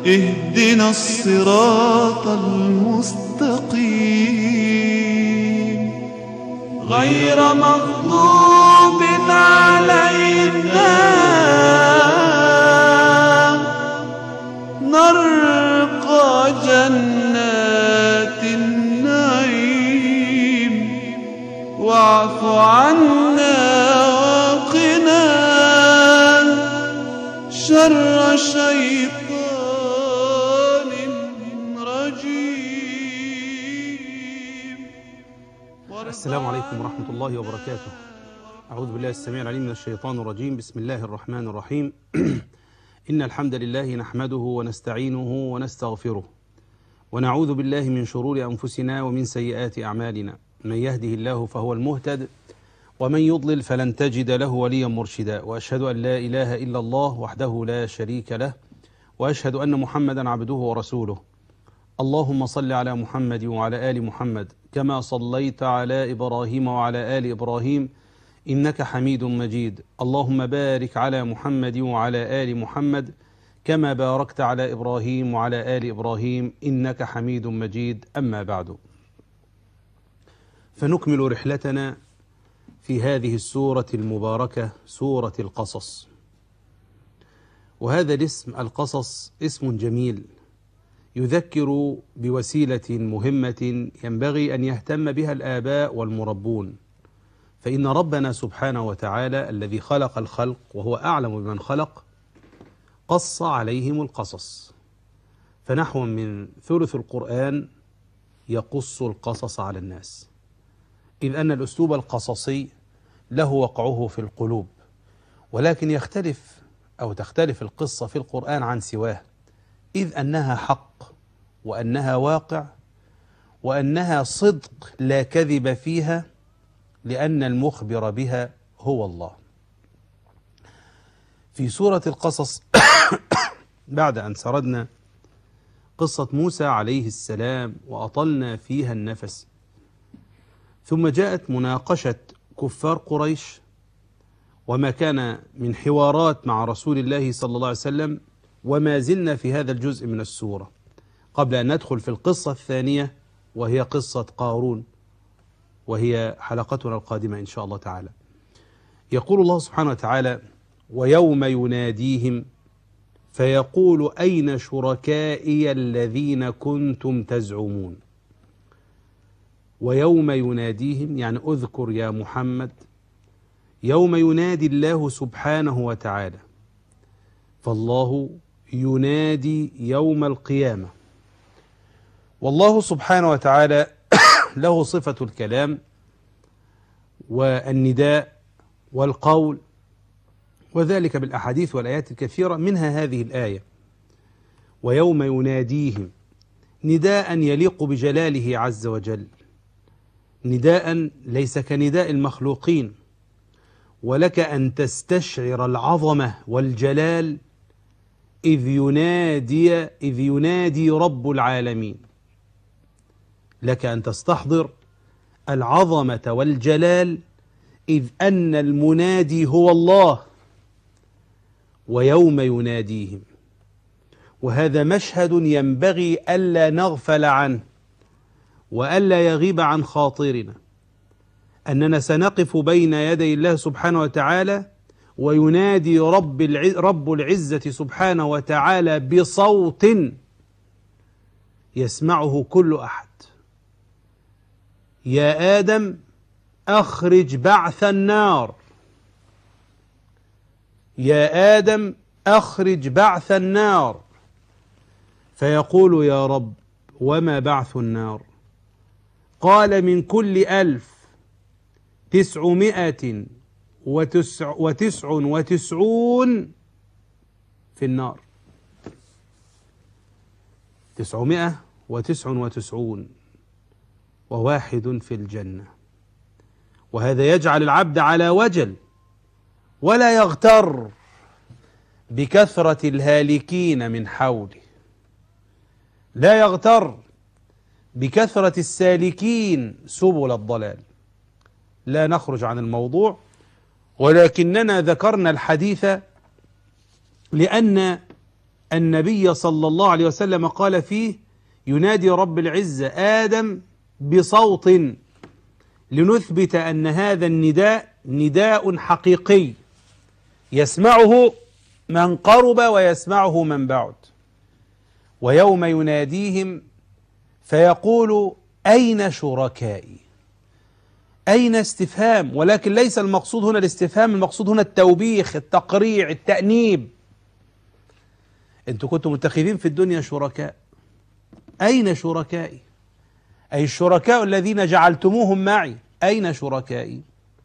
اهدنا الصراط المستقيم غير مغضوب علينا نرقى جنات النعيم واعف عنا وقنا شر شيطان رجيم. السلام عليكم ورحمة الله وبركاته. أعوذ بالله السميع العليم من الشيطان الرجيم. بسم الله الرحمن الرحيم. إن الحمد لله نحمده ونستعينه ونستغفره ونعوذ بالله من شرور أنفسنا ومن سيئات أعمالنا. من يهده الله فهو المهتد ومن يضلل فلن تجد له وليا مرشدا. وأشهد أن لا إله إلا الله وحده لا شريك له وأشهد أن محمدا عبده ورسوله. اللهم صل على محمد وعلى آل محمد كما صليت على إبراهيم وعلى آل إبراهيم إنك حميد مجيد. اللهم بارك على محمد وعلى آل محمد كما باركت على إبراهيم وعلى آل إبراهيم إنك حميد مجيد. أما بعد، فنكمل رحلتنا في هذه السورة المباركة، سورة القصص. وهذا الاسم القصص اسم جميل يذكر بوسيلة مهمة ينبغي أن يهتم بها الآباء والمربون. فإن ربنا سبحانه وتعالى الذي خلق الخلق وهو أعلم بمن خلق قص عليهم القصص، فنحو من ثلث القرآن يقص القصص على الناس، إذ أن الأسلوب القصصي له وقعه في القلوب، ولكن تختلف القصة في القرآن عن سواه، إذ أنها حق وأنها واقع وأنها صدق لا كذب فيها، لأن المخبر بها هو الله. في سورة القصص بعد أن سردنا قصة موسى عليه السلام وأطلنا فيها النفس، ثم جاءت مناقشة كفار قريش وما كان من حوارات مع رسول الله صلى الله عليه وسلم، وما زلنا في هذا الجزء من السورة قبل أن ندخل في القصة الثانية وهي قصة قارون، وهي حلقتنا القادمة إن شاء الله تعالى. يقول الله سبحانه وتعالى: ويوم يناديهم فيقول أين شركائي الذين كنتم تزعمون. ويوم يناديهم يعني أذكر يا محمد يوم ينادي الله سبحانه وتعالى، فالله ينادي يوم القيامة، والله سبحانه وتعالى له صفة الكلام والنداء والقول، وذلك بالأحاديث والآيات الكثيرة، منها هذه الآية: ويوم يناديهم، نداء يليق بجلاله عز وجل، نداء ليس كنداء المخلوقين، ولك أن تستشعر العظمة والجلال إذ ينادي رب العالمين. لك أن تستحضر العظمة والجلال إذ أن المنادي هو الله. ويوم يناديهم، وهذا مشهد ينبغي ألا نغفل عنه وألا يغيب عن خاطرنا، أننا سنقف بين يدي الله سبحانه وتعالى وينادي رب العزة سبحانه وتعالى بصوت يسمعه كل أحد: يا آدم أخرج بعث النار، يا آدم أخرج بعث النار. فيقول: يا رب وما بعث النار؟ قال: من كل 1999 في النار. 999 وواحد في الجنة. وهذا يجعل العبد على وجل، ولا يغتر بكثرة الهالكين من حوله، لا يغتر بكثرة السالكين سبل الضلال. لا نخرج عن الموضوع، ولكننا ذكرنا الحديث لأن النبي صلى الله عليه وسلم قال فيه: ينادي رب العزة آدم بصوت لنثبت أن هذا النداء نداء حقيقي يسمعه من قرب ويسمعه من بعد. ويوم يناديهم فيقول: أين شركائي؟ أين استفهام، ولكن ليس المقصود هنا الاستفهام، المقصود هنا التوبيخ، التقريع، التأنيب. أنتم كنتم متخذين في الدنيا شركاء، أين شركائي؟ أي الشركاء الذين جعلتموهم معي، أين شركائي؟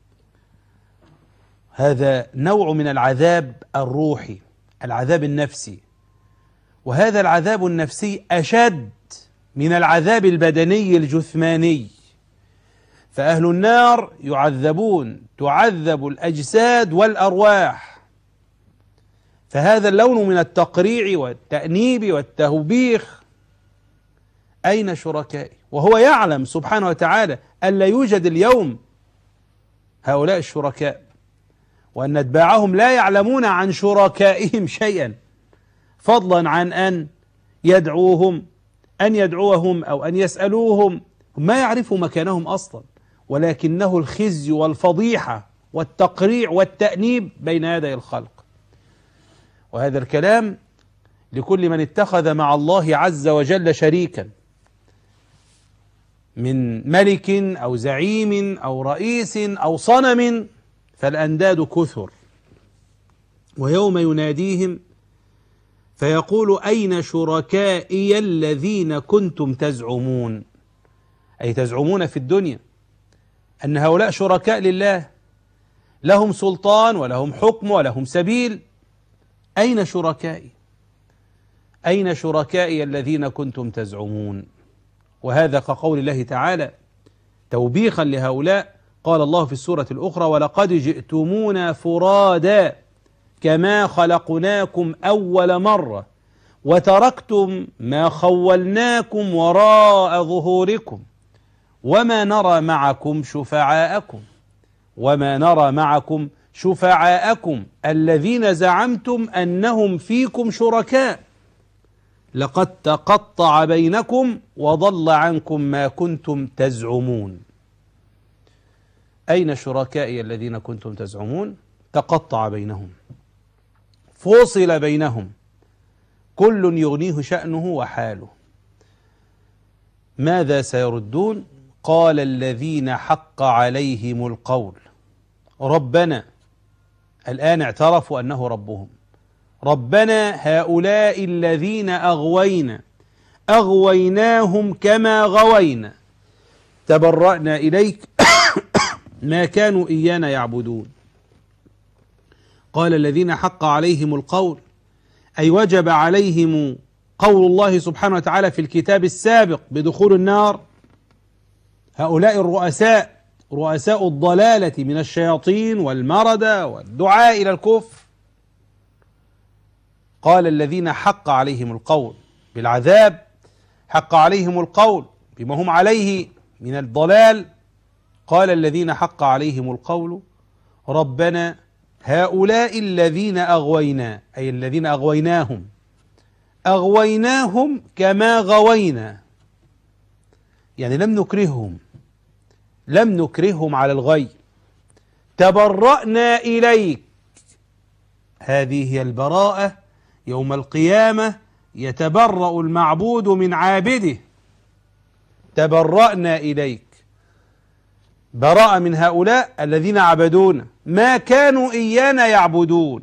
هذا نوع من العذاب الروحي، العذاب النفسي، وهذا العذاب النفسي أشد من العذاب البدني الجثماني. فأهل النار يعذبون، تعذب الأجساد والأرواح. فهذا اللون من التقريع والتأنيب والتوبيخ. أين شركائي؟ وهو يعلم سبحانه وتعالى أن لا يوجد اليوم هؤلاء الشركاء، وأن أتباعهم لا يعلمون عن شركائهم شيئا، فضلا عن أن يدعوهم أو أن يسألوهم. ما يعرفوا مكانهم أصلا، ولكنه الخزي والفضيحة والتقريع والتأنيب بين يدي الخلق. وهذا الكلام لكل من اتخذ مع الله عز وجل شريكا من ملك أو زعيم أو رئيس أو صنم، فالأنداد كثر. ويوم يناديهم فيقول: أين شركائي الذين كنتم تزعمون؟ أي تزعمون في الدنيا أن هؤلاء شركاء لله، لهم سلطان ولهم حكم ولهم سبيل. أين شركائي؟ أين شركائي الذين كنتم تزعمون؟ وهذا كقول الله تعالى توبيخا لهؤلاء. قال الله في السورة الأخرى: ولقد جئتمونا فرادا كما خلقناكم أول مرة وتركتم ما خولناكم وراء ظهوركم وما نرى معكم شفعاءكم الذين زعمتم أنهم فيكم شركاء لقد تقطع بينكم وضل عنكم ما كنتم تزعمون. أين شركائي الذين كنتم تزعمون؟ تقطع بينهم، فصل بينهم، كل يغنيه شأنه وحاله. ماذا سيردون؟ قال الذين حق عليهم القول ربنا، الآن اعترفوا أنه ربهم، ربنا هؤلاء الذين أغويناهم كما غوينا، تبرأنا إليك ما كانوا إيانا يعبدون. قال الذين حق عليهم القول، أي وجب عليهم قول الله سبحانه وتعالى في الكتاب السابق بدخول النار. هؤلاء الرؤساء، رؤساء الضلالة من الشياطين والمردة والدعاء إلى الكفر. قال الذين حق عليهم القول بالعذاب، حق عليهم القول بما هم عليه من الضلال. قال الذين حق عليهم القول ربنا هؤلاء الذين أغوينا، أي الذين أغويناهم كما غوينا، يعني لم نكرههم على الغي. تبرأنا إليك، هذه هي البراءة. يوم القيامة يتبرأ المعبود من عابده. تبرأنا إليك، براءة من هؤلاء الذين عبدون ما كانوا إيانا يعبدون.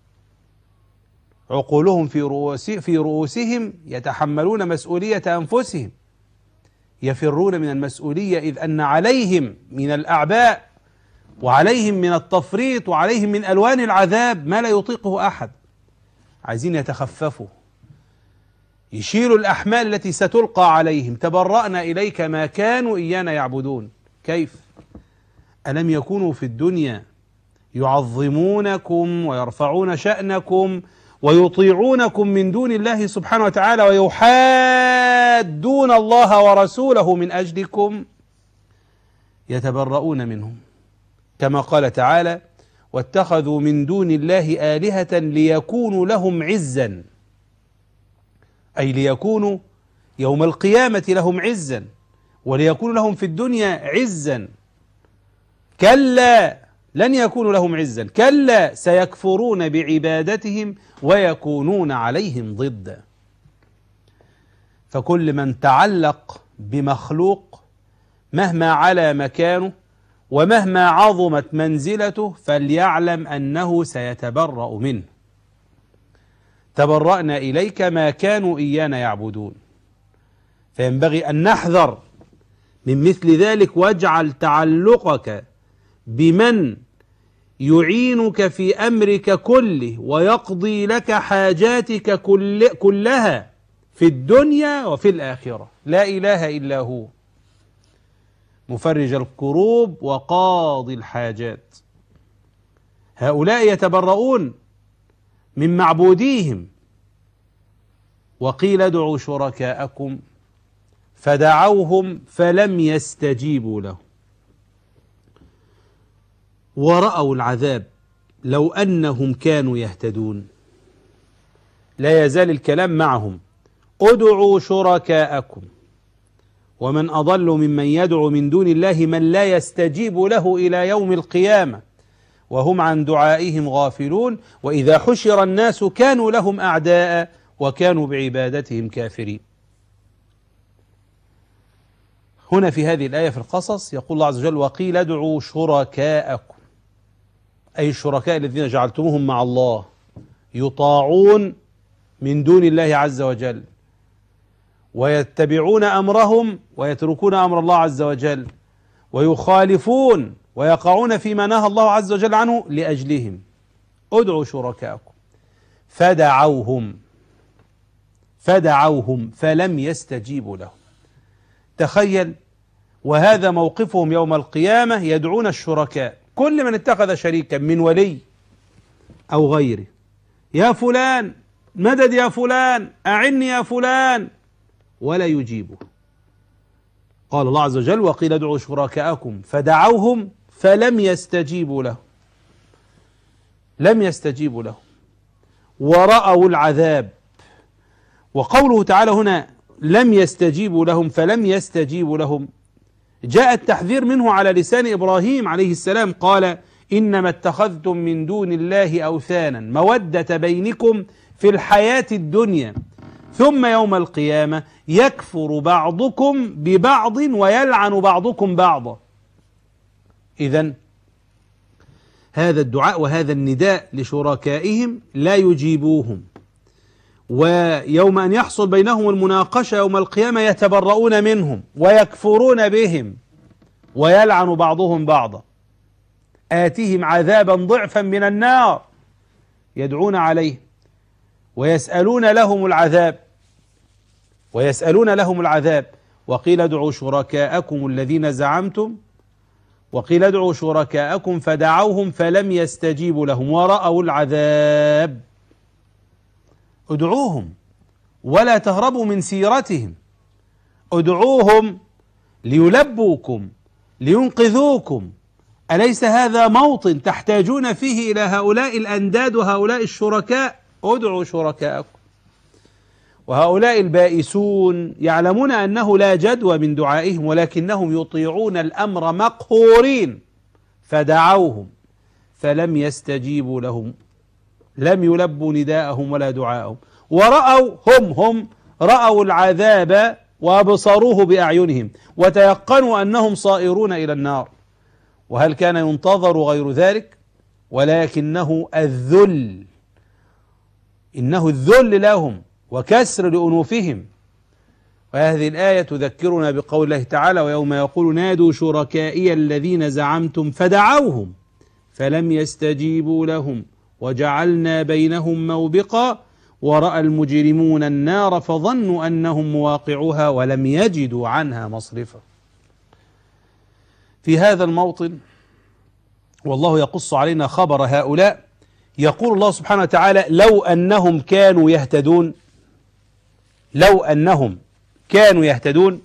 عقولهم في رؤوسهم يتحملون مسؤولية أنفسهم، يفرون من المسؤولية، إذ أن عليهم من الأعباء وعليهم من التفريط وعليهم من ألوان العذاب ما لا يطيقه أحد. عايزين يتخففوا، يشيلوا الأحمال التي ستلقى عليهم. تبرأنا إليك ما كانوا إيانا يعبدون. كيف؟ ألم يكونوا في الدنيا يعظمونكم ويرفعون شأنكم ويطيعونكم من دون الله سبحانه وتعالى ويحادون الله ورسوله من أجلكم؟ يتبرؤون منهم، كما قال تعالى: واتخذوا من دون الله آلهة ليكونوا لهم عزا. أي ليكونوا يوم القيامة لهم عزا، وليكون لهم في الدنيا عزا. كلا لن يكونوا لهم عزا، كلا سيكفرون بعبادتهم ويكونون عليهم ضدا. فكل من تعلق بمخلوق مهما علا مكانه ومهما عظمت منزلته فليعلم أنه سيتبرأ منه. تبرأنا إليك ما كانوا إيانا يعبدون. فينبغي أن نحذر من مثل ذلك، واجعل تعلقك بمن يعينك في أمرك كله ويقضي لك حاجاتك كلها في الدنيا وفي الآخرة. لا إله إلا هو مفرج الكروب وقاضي الحاجات. هؤلاء يتبرؤون من معبوديهم. وقيل ادعوا شركاءكم فدعوهم فلم يستجيبوا له ورأوا العذاب لو أنهم كانوا يهتدون. لا يزال الكلام معهم. ادعوا شركاءكم. ومن أضل ممن يدعو من دون الله من لا يستجيب له إلى يوم القيامة وهم عن دعائهم غافلون. وإذا حشر الناس كانوا لهم أعداء وكانوا بعبادتهم كافرين. هنا في هذه الآية في القصص يقول الله عز وجل: وقيل ادعوا شركاءكم، أي الشركاء الذين جعلتموهم مع الله يطاعون من دون الله عز وجل ويتبعون أمرهم ويتركون أمر الله عز وجل ويخالفون ويقعون فيما نهى الله عز وجل عنه لأجلهم. ادعوا شركاءكم فدعوهم فلم يستجيبوا لهم. تخيل، وهذا موقفهم يوم القيامة، يدعون الشركاء، كل من اتخذ شريكا من ولي أو غيره: يا فلان مدد، يا فلان أعني، يا فلان، ولا يجيبه. قال الله عز وجل: وقيل ادعوا شركاءكم فدعوهم فلم يستجيبوا له. لم يستجيبوا له ورأوا العذاب. وقوله تعالى هنا لم يستجيبوا لهم فلم يستجيبوا لهم، جاء التحذير منه على لسان إبراهيم عليه السلام. قال: إنما اتخذتم من دون الله أوثانا مودة بينكم في الحياة الدنيا ثم يوم القيامة يكفر بعضكم ببعض ويلعن بعضكم بعضا. إذن هذا الدعاء وهذا النداء لشركائهم لا يجيبوهم، ويوم أن يحصل بينهم المناقشة يوم القيامة يتبرؤون منهم ويكفرون بهم ويلعن بعضهم بعضا. آتهم عذابا ضعفا من النار يدعون عليه ويسألون لهم العذاب. وقيل ادعوا شركاءكم الذين زعمتم، وقيل ادعوا شركاءكم فدعوهم فلم يستجيبوا لهم ورأوا العذاب. ادعوهم ولا تهربوا من سيرتهم، ادعوهم ليلبوكم لينقذوكم. أليس هذا موطن تحتاجون فيه إلى هؤلاء الأنداد وهؤلاء الشركاء؟ ادعوا شركاءكم. وهؤلاء البائسون يعلمون أنه لا جدوى من دعائهم ولكنهم يطيعون الأمر مقهورين، فدعوهم فلم يستجيبوا لهم، لم يلبوا نداءهم ولا دعاءهم، ورأوا هم رأوا العذاب وأبصروه بأعينهم وتيقنوا أنهم صائرون إلى النار. وهل كان ينتظر غير ذلك؟ ولكنه الذل، إنه الذل لهم وكسر لأنوفهم. وهذه الآية تذكرنا بقول الله تعالى: ويوم يقول نادوا شركائي الذين زعمتم فدعوهم فلم يستجيبوا لهم وجعلنا بينهم موبقا ورأى المجرمون النار فظنوا أنهم مواقعوها ولم يجدوا عنها مصرفا. في هذا الموطن والله يقص علينا خبر هؤلاء، يقول الله سبحانه وتعالى: لو أنهم كانوا يهتدون، لو أنهم كانوا يهتدون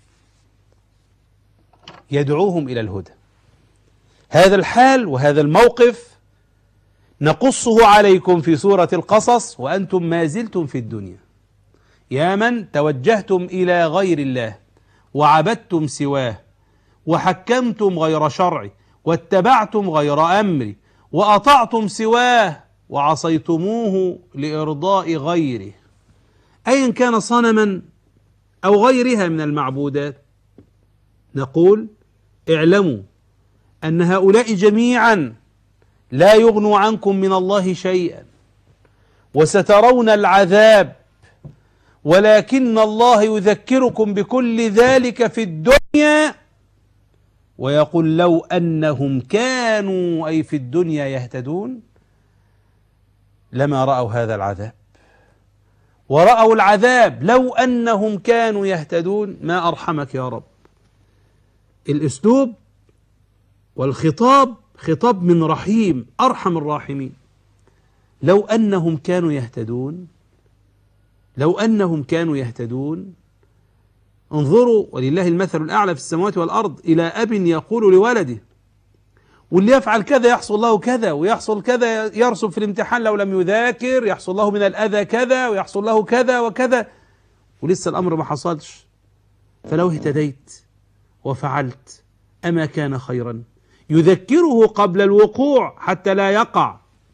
يدعوهم إلى الهدى. هذا الحال وهذا الموقف نقصه عليكم في سورة القصص وأنتم ما زلتم في الدنيا. يا من توجهتم إلى غير الله وعبدتم سواه وحكمتم غير شرعي واتبعتم غير أمري وأطعتم سواه وعصيتموه لإرضاء غيره، أيا كان صنما أو غيرها من المعبودات، نقول اعلموا أن هؤلاء جميعا لا يغنوا عنكم من الله شيئا وسترون العذاب، ولكن الله يذكركم بكل ذلك في الدنيا ويقول لو أنهم كانوا أي في الدنيا يهتدون لما رأوا هذا العذاب، ورأوا العذاب لو أنهم كانوا يهتدون. ما أرحمك يا رب. الأسلوب والخطاب خطاب من رحيم أرحم الراحمين. لو أنهم كانوا يهتدون، لو أنهم كانوا يهتدون. انظروا ولله المثل الأعلى في السماوات والأرض، إلى أب يقول لولده واللي يفعل كذا يحصل له كذا، ويحصل كذا يرسب في الامتحان لو لم يذاكر يحصل له من الأذى كذا، ويحصل له كذا وكذا، ولسه الأمر ما حصلش. فلو اهتديت وفعلت أما كان خيرا؟ يذكره قبل الوقوع حتى لا يقع.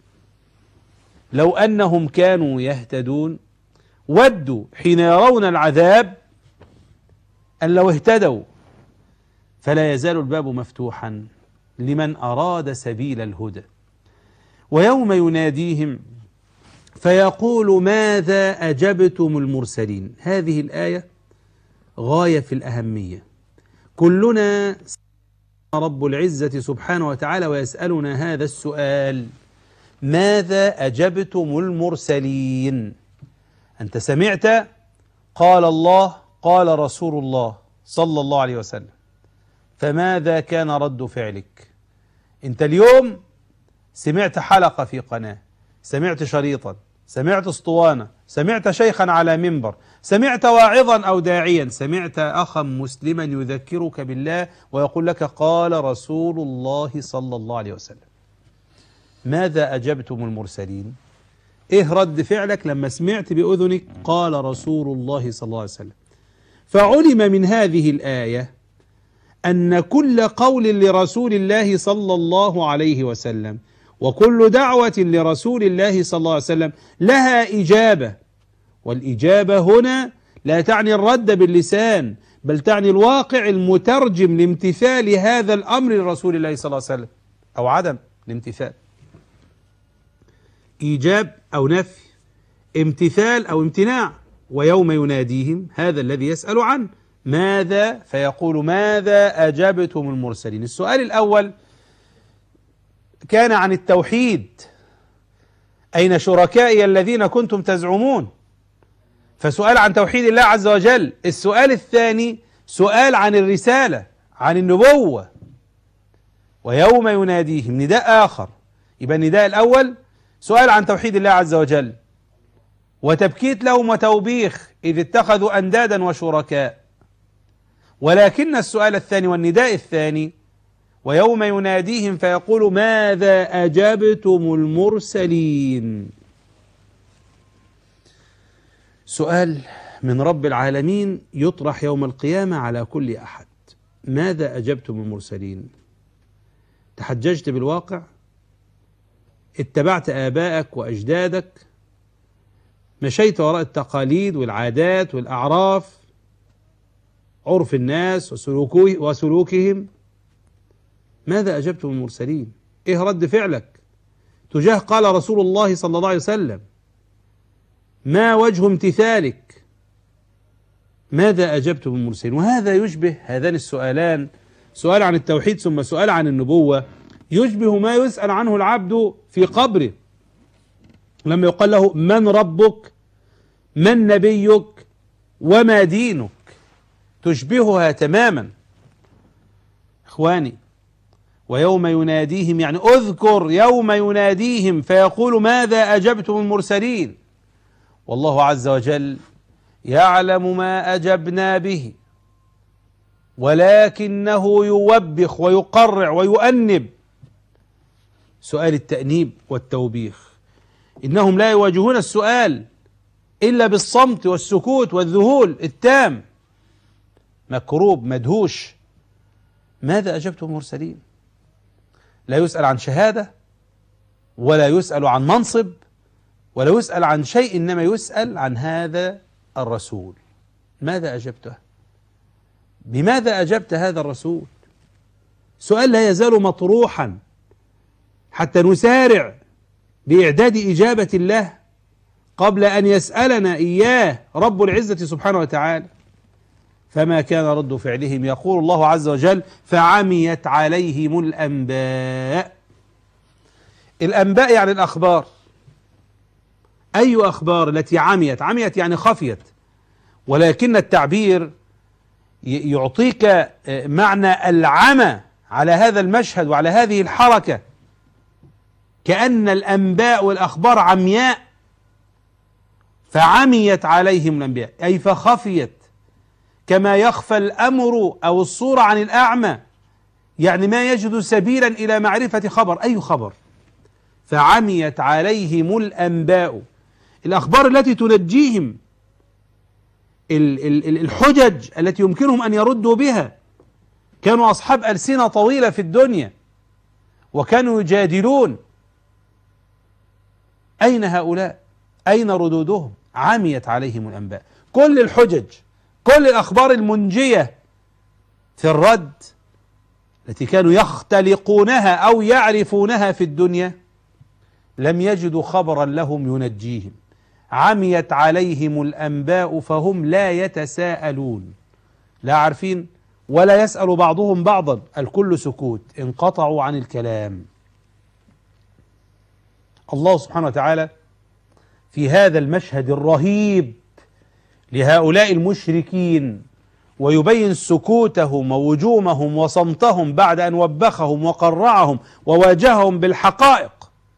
لو أنهم كانوا يهتدون ودوا حين يرون العذاب أن لو اهتدوا، فلا يزال الباب مفتوحا لمن أراد سبيل الهدى. ويوم يناديهم فيقول ماذا أجبتم المرسلين. هذه الآية غاية في الأهمية. كلنا رب العزة سبحانه وتعالى ويسألنا هذا السؤال: ماذا أجبتم المرسلين؟ أنت سمعت قال الله قال رسول الله صلى الله عليه وسلم، فماذا كان رد فعلك؟ أنت اليوم سمعت حلقة في قناة، سمعت شريطا، سمعت اسطوانة، سمعت شيخا على منبر، سمعت واعظا أو داعيا، سمعت أخا مسلما يذكرك بالله ويقول لك قال رسول الله صلى الله عليه وسلم. ماذا أجبتم المرسلين؟ إيه رد فعلك لما سمعت بأذنك قال رسول الله صلى الله عليه وسلم؟ فعلم من هذه الآية أن كل قول لرسول الله صلى الله عليه وسلم وكل دعوة لرسول الله صلى الله عليه وسلم لها إجابة، والإجابة هنا لا تعني الرد باللسان، بل تعني الواقع المترجم لامتثال هذا الأمر لرسول الله صلى الله عليه وسلم أو عدم الامتثال. إيجاب أو نفي، امتثال أو امتناع. ويوم يناديهم هذا الذي يسأل عنه ماذا، فيقول ماذا أجبتم المرسلين. السؤال الأول كان عن التوحيد، أين شركائي الذين كنتم تزعمون؟ فسؤال عن توحيد الله عز وجل. السؤال الثاني سؤال عن الرسالة، عن النبوة. ويوم يناديهم نداء آخر. يبقى النداء الأول سؤال عن توحيد الله عز وجل وتبكيت لهم وتوبيخ إذ اتخذوا أندادا وشركاء، ولكن السؤال الثاني والنداء الثاني ويوم يناديهم فيقول ماذا أجبتم المرسلين. سؤال من رب العالمين يطرح يوم القيامة على كل أحد: ماذا أجبتم المرسلين؟ تحججت بالواقع؟ اتبعت آبائك وأجدادك؟ مشيت وراء التقاليد والعادات والأعراف، عرف الناس وسلوكهم؟ ماذا أجبتم المرسلين؟ إيه رد فعلك تجاه قال رسول الله صلى الله عليه وسلم؟ ما وجه امتثالك؟ ماذا أجبتم المرسلين؟ وهذا يشبه هذان السؤالان، سؤال عن التوحيد ثم سؤال عن النبوة، يشبه ما يسأل عنه العبد في قبره لما يقال له من ربك؟ من نبيك؟ وما دينك؟ تشبهها تماما. إخواني، ويوم يناديهم يعني اذكر يوم يناديهم فيقول ماذا أجبتم المرسلين، والله عز وجل يعلم ما أجبنا به، ولكنه يوبخ ويقرع ويؤنب. سؤال التأنيب والتوبيخ، إنهم لا يواجهون السؤال إلا بالصمت والسكوت والذهول التام، مكروب مدهوش. ماذا أجبتم المرسلين؟ لا يسأل عن شهادة، ولا يسأل عن منصب، ولا يسأل عن شيء، إنما يسأل عن هذا الرسول. ماذا أجبته؟ بماذا أجبت هذا الرسول؟ سؤال لا يزال مطروحا حتى نسارع بإعداد إجابة الله قبل أن يسألنا إياه رب العزة سبحانه وتعالى. فما كان رد فعلهم، يقول الله عز وجل: فعميت عليهم الأنباء. الأنباء يعني الأخبار. أي أخبار؟ التي عميت. عميت يعني خفيت، ولكن التعبير يعطيك معنى العمى على هذا المشهد وعلى هذه الحركة، كأن الأنباء والأخبار عمياء. فعميت عليهم الأنباء أي فخفيت، كما يخفى الأمر أو الصورة عن الأعمى، يعني ما يجد سبيلا إلى معرفة خبر. أي خبر؟ فعميت عليهم الأنباء، الأخبار التي تنجيهم، الحجج التي يمكنهم أن يردوا بها. كانوا أصحاب ألسنة طويلة في الدنيا وكانوا يجادلون. أين هؤلاء؟ أين ردودهم؟ عميت عليهم الأنباء. كل الحجج، كل الأخبار المنجية في الرد التي كانوا يختلقونها أو يعرفونها في الدنيا، لم يجدوا خبرا لهم ينجيهم. عميت عليهم الأنباء فهم لا يتساءلون، لا عارفين ولا يسأل بعضهم بعضا، الكل سكوت، انقطعوا عن الكلام. الله سبحانه وتعالى في هذا المشهد الرهيب لهؤلاء المشركين، ويبين سكوتهم ووجومهم وصمتهم بعد أن وبخهم وقرعهم وواجههم بالحقائق،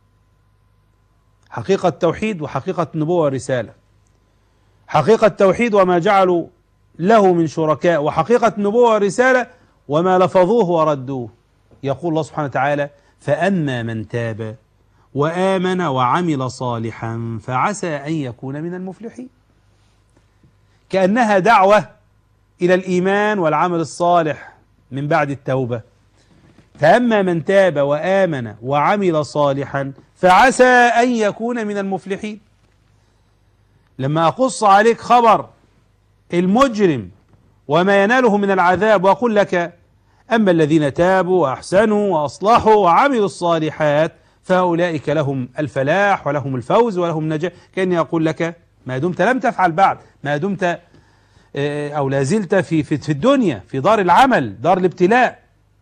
حقيقة التوحيد وحقيقة النبوة والرسالة، حقيقة التوحيد وما جعلوا له من شركاء، وحقيقة النبوة والرسالة وما لفظوه وردوه. يقول الله سبحانه وتعالى: فأما من تاب وآمن وعمل صالحا فعسى أن يكون من المفلحين. كأنها دعوة إلى الإيمان والعمل الصالح من بعد التوبة. فأما من تاب وآمن وعمل صالحا فعسى أن يكون من المفلحين. لما أقص عليك خبر المجرم وما يناله من العذاب وأقول لك: أما الذين تابوا وأحسنوا وأصلحوا وعملوا الصالحات فأولئك لهم الفلاح ولهم الفوز ولهم نجاة، كأني أقول لك: ما دمت لم تفعل بعد، ما دمت أو لازلت في الدنيا، في دار العمل، دار الابتلاء.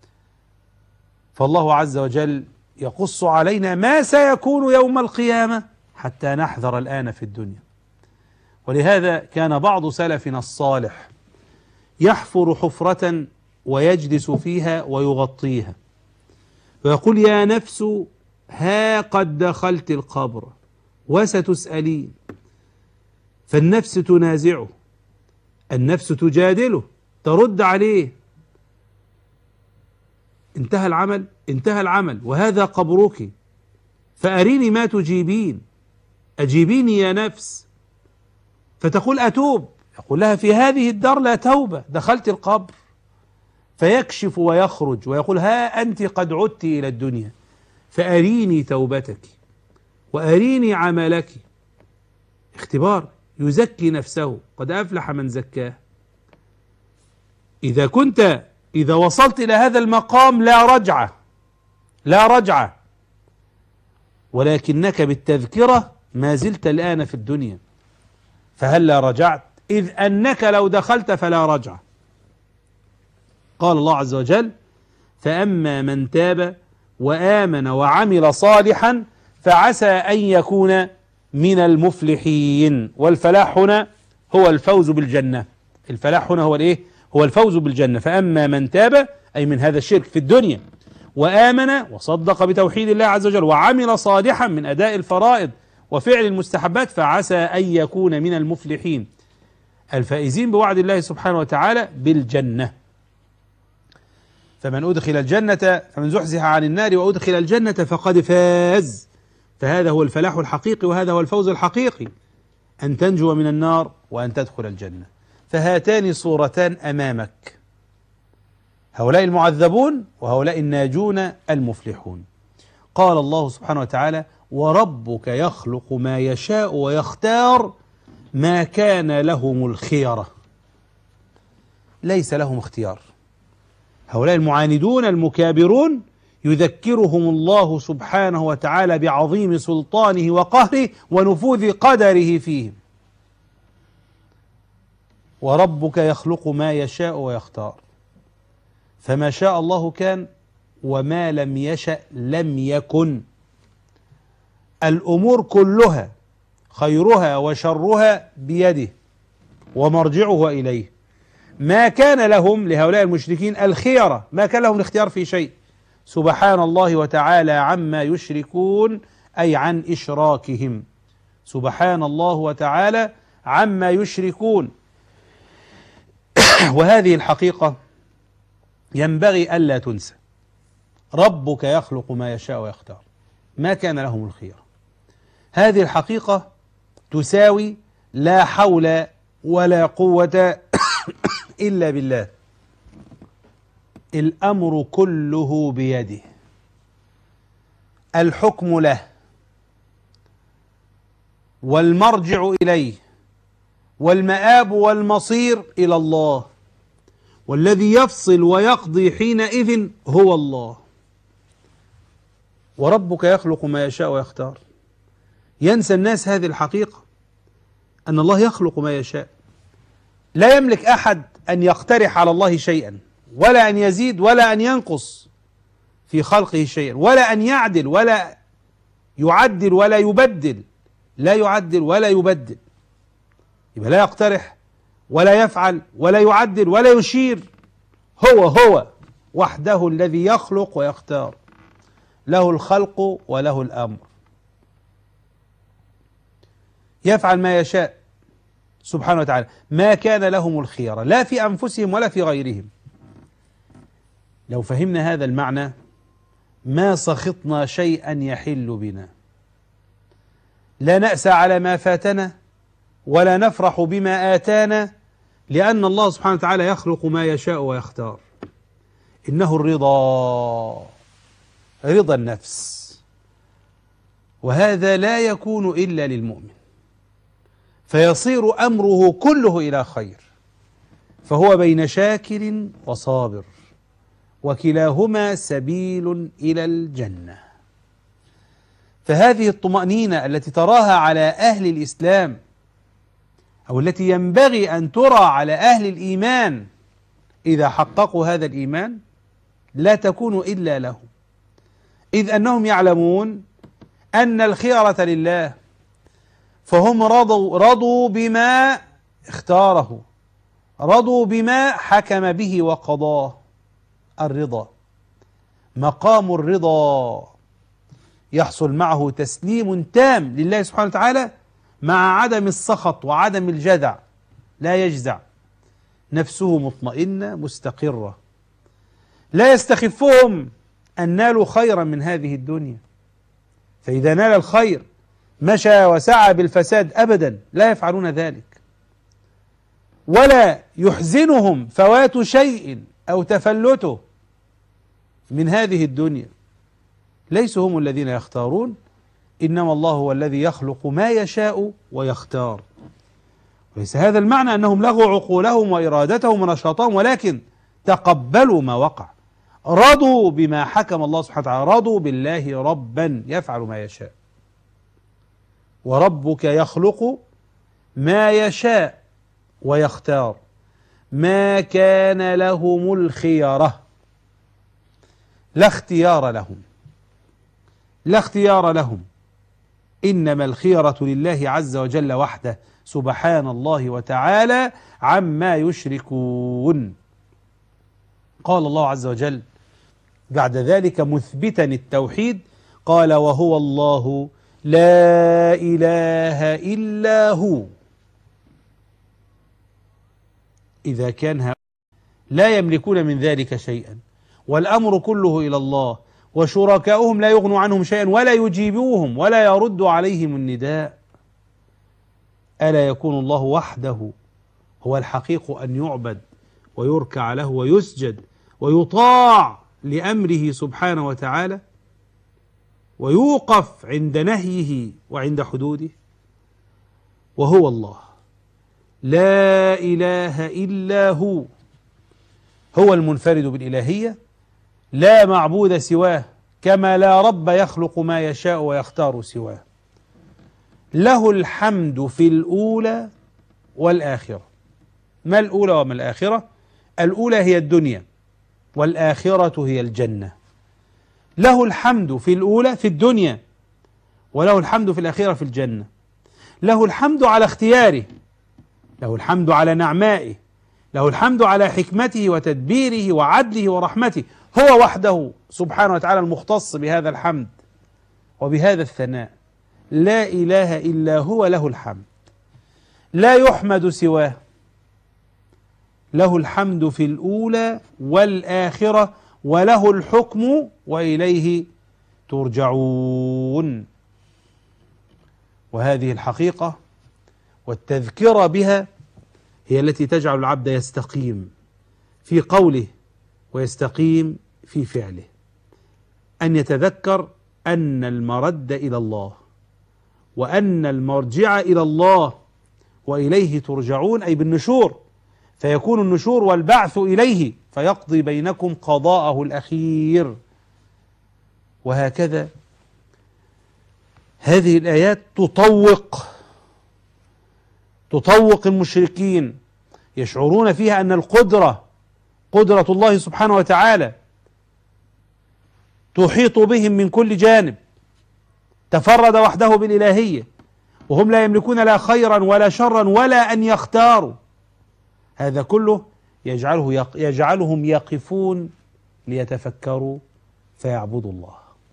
فالله عز وجل يقص علينا ما سيكون يوم القيامة حتى نحذر الآن في الدنيا. ولهذا كان بعض سلفنا الصالح يحفر حفرة ويجلس فيها ويغطيها ويقول: يا نفس ها قد دخلت القبر وستسألين. فالنفس تنازعه، النفس تجادله، ترد عليه: انتهى العمل، انتهى العمل، وهذا قبرك، فأريني ما تجيبين، أجيبيني يا نفس. فتقول: أتوب. يقول لها: في هذه الدار لا توبة، دخلت القبر. فيكشف ويخرج ويقول: ها أنت قد عدت إلى الدنيا، فأريني توبتك وأريني عملك. اختبار، يزكي نفسه، قد أفلح من زكاه. إذا وصلت إلى هذا المقام لا رجعة، لا رجعة، ولكنك بالتذكرة ما زلت الآن في الدنيا، فهل لا رجعت؟ إذ أنك لو دخلت فلا رجعة. قال الله عز وجل: فأما من تاب وآمن وعمل صالحا فعسى أن يكون من المفلحين. والفلاح هنا هو الفوز بالجنة. الفلاح هنا هو الإيه؟ هو الفوز بالجنة. فأما من تاب أي من هذا الشرك في الدنيا، وآمن وصدق بتوحيد الله عز وجل، وعمل صالحا من أداء الفرائض وفعل المستحبات، فعسى أن يكون من المفلحين الفائزين بوعد الله سبحانه وتعالى بالجنة. فمن أدخل الجنة، فمن زحزح عن النار وأدخل الجنة فقد فاز. فهذا هو الفلاح الحقيقي، وهذا هو الفوز الحقيقي. أن تنجو من النار وأن تدخل الجنة. فهاتان صورتان أمامك، هؤلاء المعذبون وهؤلاء الناجون المفلحون. قال الله سبحانه وتعالى: وربك يخلق ما يشاء ويختار ما كان لهم الخيرة. ليس لهم اختيار. هؤلاء المعاندون المكابرون يذكرهم الله سبحانه وتعالى بعظيم سلطانه وقهره ونفوذ قدره فيهم. وربك يخلق ما يشاء ويختار، فما شاء الله كان وما لم يشأ لم يكن. الأمور كلها خيرها وشرها بيده ومرجعها إليه. ما كان لهم لهؤلاء المشركين الخيرة، ما كان لهم الاختيار في شيء، سبحان الله وتعالى عما يشركون، أي عن إشراكهم. سبحان الله وتعالى عما يشركون. وهذه الحقيقة ينبغي ألا تنسى. ربك يخلق ما يشاء ويختار، ما كان لهم الخيرة. هذه الحقيقة تساوي لا حول ولا قوة إلا بالله. الأمر كله بيده، الحكم له، والمرجع إليه، والمآب والمصير إلى الله، والذي يفصل ويقضي حينئذ هو الله. وربك يخلق ما يشاء ويختار. ينسى الناس هذه الحقيقة، أن الله يخلق ما يشاء. لا يملك أحد أن يقترح على الله شيئا، ولا أن يزيد ولا أن ينقص في خلقه شيئا، ولا أن يعدل ولا يعدل ولا يبدل. لا يعدل ولا يبدل، يبقى لا يقترح ولا يفعل ولا يعدل ولا يشير. هو وحده الذي يخلق ويختار، له الخلق وله الأمر. يفعل ما يشاء سبحانه وتعالى. ما كان لهم الخيرة لا في أنفسهم ولا في غيرهم. لو فهمنا هذا المعنى ما سخطنا شيئا يحل بنا. لا نأسى على ما فاتنا ولا نفرح بما آتانا، لأن الله سبحانه وتعالى يخلق ما يشاء ويختار. إنه الرضا، رضا النفس، وهذا لا يكون إلا للمؤمن، فيصير أمره كله إلى خير، فهو بين شاكر وصابر، وكلاهما سبيل إلى الجنة. فهذه الطمأنينة التي تراها على أهل الإسلام، أو التي ينبغي أن ترى على أهل الإيمان إذا حققوا هذا الإيمان، لا تكون إلا لهم، إذ أنهم يعلمون أن الخيرة لله، فهم رضوا بما اختاره، رضوا بما حكم به وقضاه. الرضا، مقام الرضا يحصل معه تسليم تام لله سبحانه وتعالى، مع عدم السخط وعدم الجزع. لا يجزع، نفسه مطمئنة مستقرة. لا يستخفهم أن نالوا خيرا من هذه الدنيا، فإذا نال الخير مشى وسعى بالفساد أبدا، لا يفعلون ذلك. ولا يحزنهم فوات شيء أو تفلته من هذه الدنيا. ليسوا هم الذين يختارون، إنما الله هو الذي يخلق ما يشاء ويختار. وليس هذا المعنى أنهم لغوا عقولهم وإرادتهم ونشاطهم، ولكن تقبلوا ما وقع، رضوا بما حكم الله سبحانه وتعالى، رضوا بالله ربا يفعل ما يشاء. وربك يخلق ما يشاء ويختار، ما كان لهم الخيرة. لا اختيار لهم، لا اختيار لهم، إنما الخيرة لله عز وجل وحده، سبحان الله وتعالى عما يشركون. قال الله عز وجل بعد ذلك مثبتا التوحيد، قال: وهو الله لا إله إلا هو. إذا كان هؤلاء لا يملكون من ذلك شيئا، والأمر كله إلى الله، وشركاؤهم لا يغنوا عنهم شيئا ولا يجيبوهم ولا يرد عليهم النداء، ألا يكون الله وحده هو الحقيق أن يعبد ويركع له ويسجد ويطاع لأمره سبحانه وتعالى ويوقف عند نهيه وعند حدوده؟ وهو الله لا إله إلا هو، هو المنفرد بالإلهية، لا معبود سواه، كما لا رب يخلق ما يشاء ويختار سواه. له الحمد في الأولى والآخرة. ما الأولى وما الآخرة؟ الأولى هي الدنيا، والآخرة هي الجنة. له الحمد في الأولى في الدنيا، وله الحمد في الآخرة في الجنة. له الحمد على اختياره، له الحمد على نعمائه، له الحمد على حكمته وتدبيره وعدله ورحمته. هو وحده سبحانه وتعالى المختص بهذا الحمد وبهذا الثناء. لا إله إلا هو له الحمد، لا يحمد سواه. له الحمد في الأولى والآخرة، وله الحكم وإليه ترجعون. وهذه الحقيقة والتذكرة بها هي التي تجعل العبد يستقيم في قوله ويستقيم في فعله. أن يتذكر أن المرد إلى الله، وأن المرجع إلى الله، وإليه ترجعون، أي بالنشور، فيكون النشور والبعث إليه فيقضي بينكم قضاءه الأخير. وهكذا هذه الآيات تطوق المشركين، يشعرون فيها أن قدرة الله سبحانه وتعالى تحيط بهم من كل جانب، تفرد وحده بالإلهية، وهم لا يملكون لا خيرا ولا شرا ولا أن يختاروا. هذا كله يجعلهم يقفون ليتفكروا فيعبدوا الله.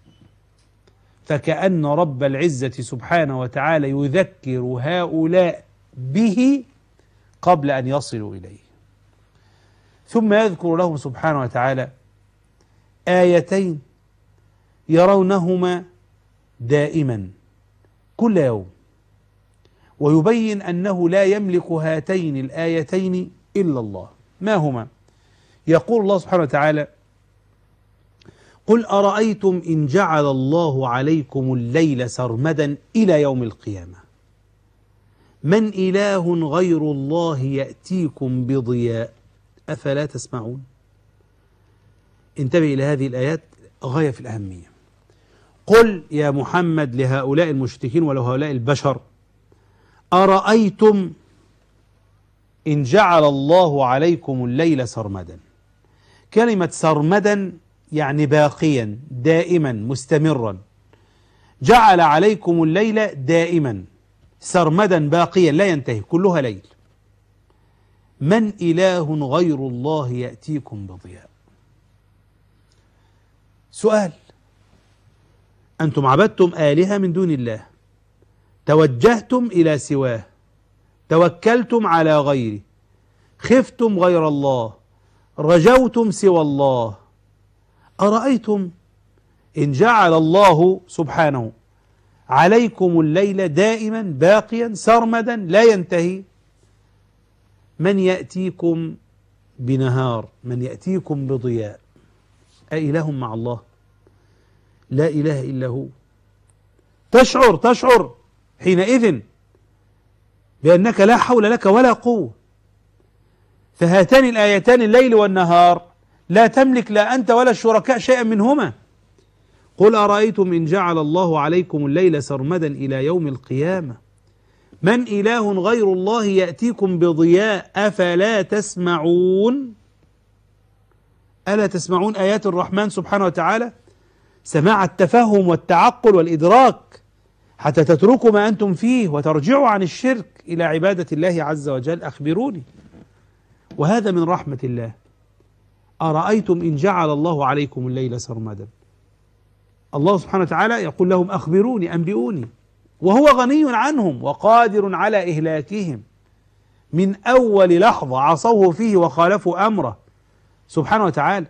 فكأن رب العزة سبحانه وتعالى يذكر هؤلاء به قبل أن يصلوا إليه، ثم يذكر لهم سبحانه وتعالى آيتين يرونهما دائما كل يوم، ويبين أنه لا يملك هاتين الآيتين إلا الله. ما هما؟ يقول الله سبحانه وتعالى: قل أرأيتم إن جعل الله عليكم الليل سرمدا إلى يوم القيامة من إله غير الله يأتيكم بضياء أفلا تسمعون. انتبه إلى هذه الآيات، غاية في الأهمية. قل يا محمد لهؤلاء المشركين ولهؤلاء البشر: أرأيتم إن جعل الله عليكم الليل سرمدا. كلمة سرمدا يعني باقيا دائما مستمرا. جعل عليكم الليل دائما سرمدا باقيا لا ينتهي، كلها ليل. من إله غير الله يأتيكم بضياء. سؤال: أنتم عبدتم آلهة من دون الله، توجهتم إلى سواه، توكلتم على غيره، خفتم غير الله، رجوتم سوى الله. أرأيتم إن جعل الله سبحانه عليكم الليل دائما باقيا سرمدا لا ينتهي، من يأتيكم بنهار، من يأتيكم بضياء؟ أإله مع الله؟ لا إله إلا هو. تشعر حينئذ بأنك لا حول لك ولا قوة. فهاتان الآيتان الليل والنهار لا تملك لا أنت ولا الشركاء شيئا منهما. قل أرأيتم إن جعل الله عليكم الليل سرمدا إلى يوم القيامة من إله غير الله يأتيكم بضياء أفلا تسمعون. ألا تسمعون آيات الرحمن سبحانه وتعالى؟ سماع التفهم والتعقل والإدراك حتى تتركوا ما أنتم فيه وترجعوا عن الشرك إلى عبادة الله عز وجل. أخبروني. وهذا من رحمة الله. أرأيتم إن جعل الله عليكم الليل سرمدا، الله سبحانه وتعالى يقول لهم: أخبروني، أنبئوني، وهو غني عنهم وقادر على إهلاكهم من أول لحظة عصوه فيه وخالفوا أمره سبحانه وتعالى.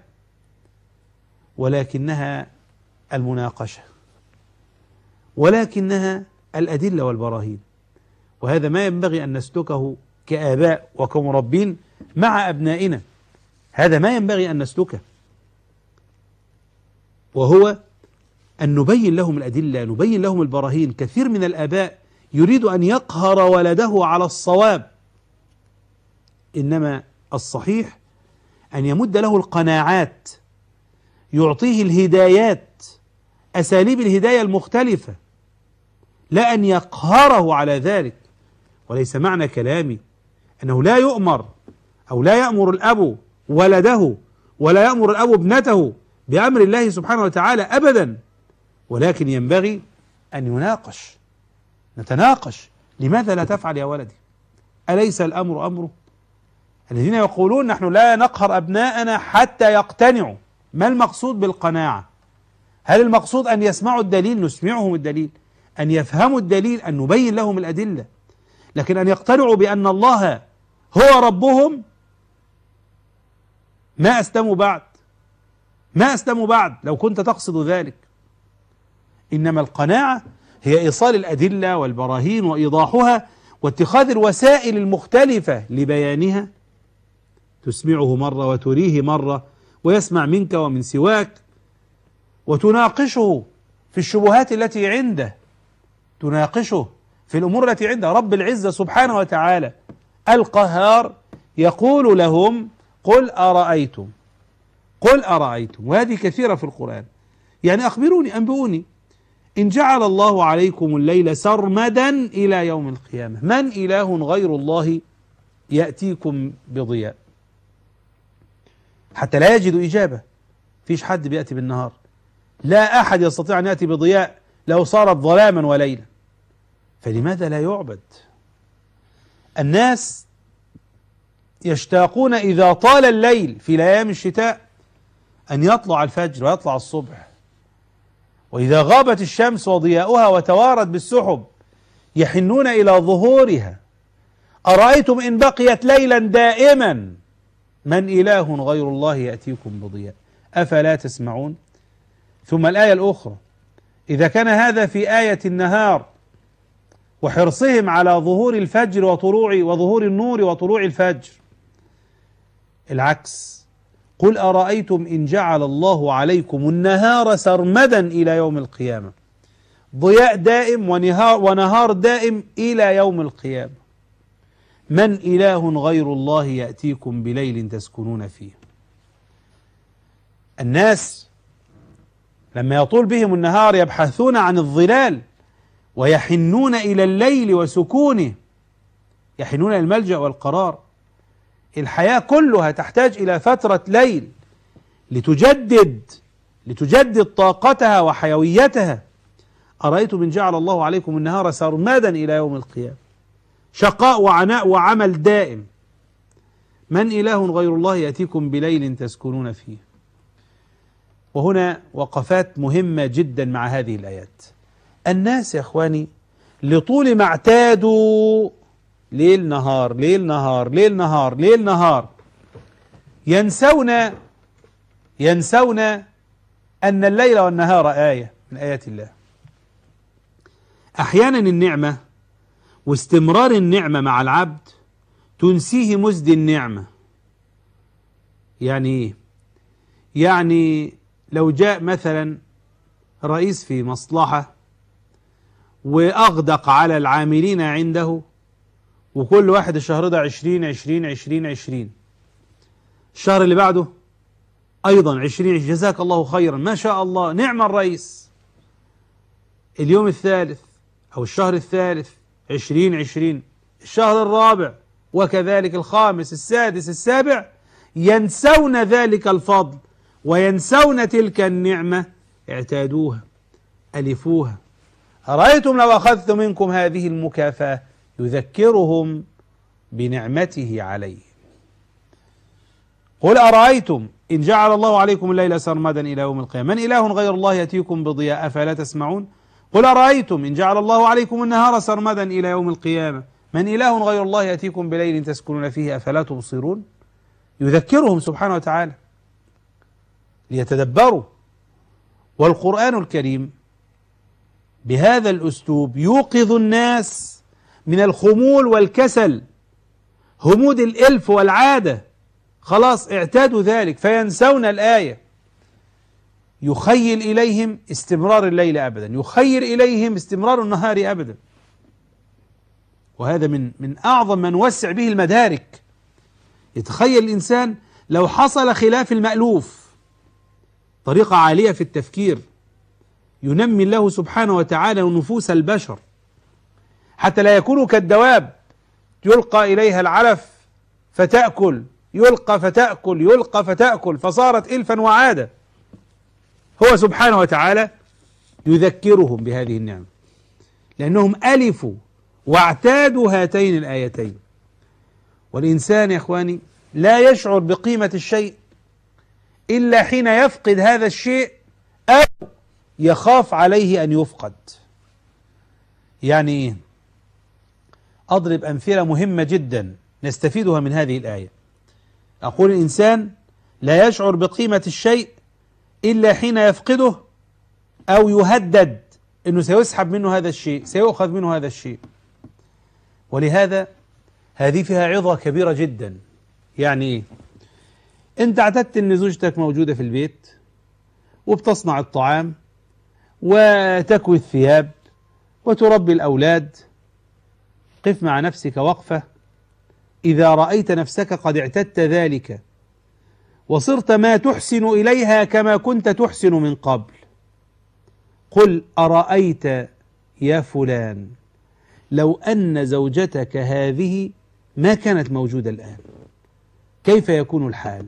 ولكنها المناقشة، ولكنها الأدلة والبراهين، وهذا ما ينبغي أن نسلكه كآباء وكمربين مع أبنائنا. هذا ما ينبغي أن نسلكه، وهو أن نبين لهم الأدلة، نبين لهم البراهين. كثير من الآباء يريد أن يقهر ولده على الصواب، إنما الصحيح أن يمد له القناعات، يعطيه الهدايات، أساليب الهداية المختلفة، لا أن يقهره على ذلك. وليس معنى كلامي أنه لا يؤمر أو لا يأمر الأب ولده ولا يأمر الأب ابنته بأمر الله سبحانه وتعالى أبدا، ولكن ينبغي أن يناقش، نتناقش. لماذا لا تفعل يا ولدي؟ أليس الأمر أمره؟ الذين يقولون نحن لا نقهر أبناءنا حتى يقتنعوا، ما المقصود بالقناعة؟ هل المقصود أن يسمعوا الدليل؟ نسمعهم الدليل. أن يفهموا الدليل؟ أن نبين لهم الأدلة. لكن أن يقتنعوا بأن الله هو ربهم، ما أسلموا بعد، ما أسلموا بعد لو كنت تقصد ذلك. إنما القناعة هي إيصال الأدلة والبراهين وإيضاحها واتخاذ الوسائل المختلفة لبيانها، تسمعه مرة وتريه مرة ويسمع منك ومن سواك، وتناقشه في الشبهات التي عنده، تناقشه في الأمور التي عنده. رب العزة سبحانه وتعالى القهار يقول لهم قل أرأيتم، قل أرأيتم، وهذه كثيرة في القرآن. يعني أخبروني، أنبئوني، إن جعل الله عليكم الليل سرمدا إلى يوم القيامة من إله غير الله يأتيكم بضياء؟ حتى لا يجدوا إجابة. فيش حد بيأتي بالنهار، لا أحد يستطيع أن يأتي بضياء لو صارت ظلاما وليلا. فلماذا لا يعبد؟ الناس يشتاقون إذا طال الليل في أيام الشتاء أن يطلع الفجر ويطلع الصبح، وإذا غابت الشمس وضياؤها وتوارت بالسحب يحنون إلى ظهورها. أرأيتم إن بقيت ليلا دائما من إله غير الله يأتيكم بضياء أفلا تسمعون؟ ثم الآية الأخرى: إذا كان هذا في آية النهار وحرصهم على ظهور الفجر وظهور النور وطلوع الفجر، العكس: قل أرأيتم إن جعل الله عليكم النهار سرمدا إلى يوم القيامة، ضياء دائم ونهار دائم إلى يوم القيامة، من إله غير الله يأتيكم بليل تسكنون فيه. الناس لما يطول بهم النهار يبحثون عن الظلال ويحنون إلى الليل وسكونه، يحنون إلى الملجأ والقرار. الحياة كلها تحتاج إلى فترة ليل لتجدد طاقتها وحيويتها. أرأيتم إن جعل الله عليكم النهار سرمدا إلى يوم القيامة، شقاء وعناء وعمل دائم، من إله غير الله يأتيكم بليل تسكنون فيه. وهنا وقفات مهمة جدا مع هذه الآيات. الناس يا إخواني لطول ما اعتادوا ليل نهار ليل نهار ليل نهار ليل نهار ينسون أن الليل والنهار آية من آيات الله. أحيانا النعمة واستمرار النعمة مع العبد تنسيه مزد النعمة. يعني إيه؟ يعني لو جاء مثلا رئيس في مصلحة وأغدق على العاملين عنده، وكل واحد الشهر ده 20 20 20 20، الشهر اللي بعده أيضا 20 جزاك الله خيرا ما شاء الله نعم الرئيس، اليوم الثالث أو الشهر الثالث 20 20، الشهر الرابع وكذلك الخامس السادس السابع، ينسون ذلك الفضل وينسون تلك النعمة اعتادوها ألفوها. أرأيتم لو أخذت منكم هذه المكافأة، يذكرهم بنعمته عليهم. قل أرأيتم إن جعل الله عليكم الليل سرمدا إلى يوم القيامة من إله غير الله يأتيكم بضياء أفلا تسمعون؟ قل أرأيتم إن جعل الله عليكم النهار سرمدا إلى يوم القيامة من إله غير الله يأتيكم بليل تسكنون فيه أفلا تبصرون؟ يذكرهم سبحانه وتعالى ليتدبروا. والقرآن الكريم بهذا الأسلوب يوقظ الناس من الخمول والكسل، همود الإلف والعادة، خلاص اعتادوا ذلك فينسون الآية. يخيل إليهم استمرار الليل أبدا، يخيل إليهم استمرار النهار أبدا. وهذا من أعظم ما نوسع به المدارك. يتخيل الإنسان لو حصل خلاف المألوف، طريقة عالية في التفكير ينمي الله سبحانه وتعالى نفوس البشر حتى لا يكونوا كالدواب يلقى إليها العلف فتأكل، يلقى فتأكل، يلقى فتأكل، فصارت إلفا وعادة. هو سبحانه وتعالى يذكرهم بهذه النعمة لأنهم ألفوا واعتادوا هاتين الآيتين. والإنسان يا إخواني لا يشعر بقيمة الشيء إلا حين يفقد هذا الشيء أو يخاف عليه أن يفقد. يعني إيه؟ أضرب أمثلة مهمة جدا نستفيدها من هذه الآية. أقول الإنسان لا يشعر بقيمة الشيء إلا حين يفقده أو يهدد أنه سيسحب منه هذا الشيء، سيؤخذ منه هذا الشيء. ولهذا هذه فيها عظة كبيرة جدا. يعني إيه؟ أنت اعتدت أن زوجتك موجودة في البيت وبتصنع الطعام وتكوي الثياب وتربي الأولاد. قف مع نفسك وقفة إذا رأيت نفسك قد اعتدت ذلك وصرت ما تحسن إليها كما كنت تحسن من قبل. قل أرأيت يا فلان لو أن زوجتك هذه ما كانت موجودة الآن كيف يكون الحال؟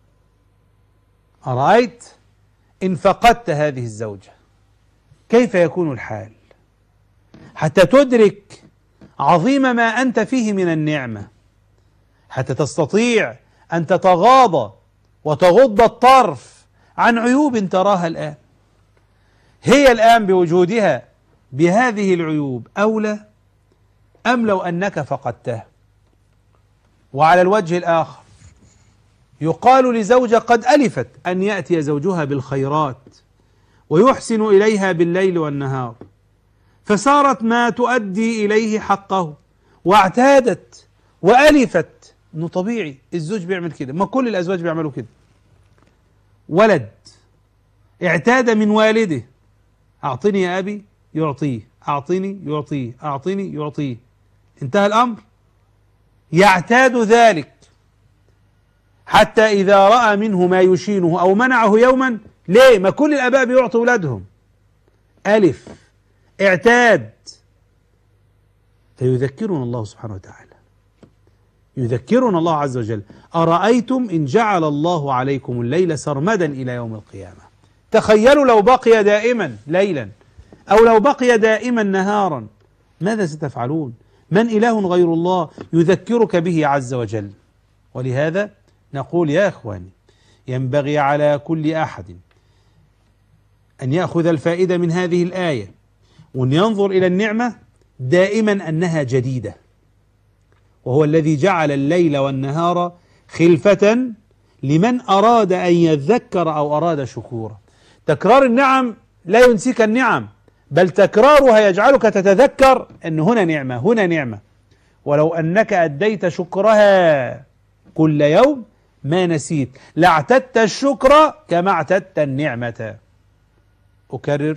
أرأيت إن فقدت هذه الزوجة كيف يكون الحال؟ حتى تدرك عظيم ما أنت فيه من النعمة، حتى تستطيع أن تتغاضى وتغض الطرف عن عيوب تراها الآن. هي الآن بوجودها بهذه العيوب أولى أم لو أنك فقدتها؟ وعلى الوجه الآخر يقال لزوجة قد ألفت أن يأتي زوجها بالخيرات ويحسن إليها بالليل والنهار، فصارت ما تؤدي إليه حقه واعتادت وألفت إنه طبيعي الزوج بيعمل كده، ما كل الأزواج بيعملوا كده. ولد اعتاد من والده أعطني يا أبي يعطيه، أعطني يعطيه، أعطني يعطيه، انتهى الأمر. يعتاد ذلك حتى إذا رأى منه ما يشينه أو منعه يوما، ليه؟ ما كل الآباء بيعطوا أولادهم، ألف اعتاد. فيذكرنا الله سبحانه وتعالى، يذكرنا الله عز وجل: أرأيتم إن جعل الله عليكم الليل سرمدا إلى يوم القيامة. تخيلوا لو بقي دائما ليلا أو لو بقي دائما نهارا ماذا ستفعلون؟ من إله غير الله يذكرك به عز وجل؟ ولهذا نقول يا إخواني ينبغي على كل أحد أن يأخذ الفائدة من هذه الآية وأن ينظر إلى النعمة دائما أنها جديدة، وهو الذي جعل الليل والنهار خلفة لمن أراد أن يذكر أو أراد شكورا. تكرار النعم لا ينسيك النعم، بل تكرارها يجعلك تتذكر أن هنا نعمة، هنا نعمة. ولو أنك أديت شكرها كل يوم ما نسيت، لاعتدت الشكر كما اعتدت النعمة. أكرر،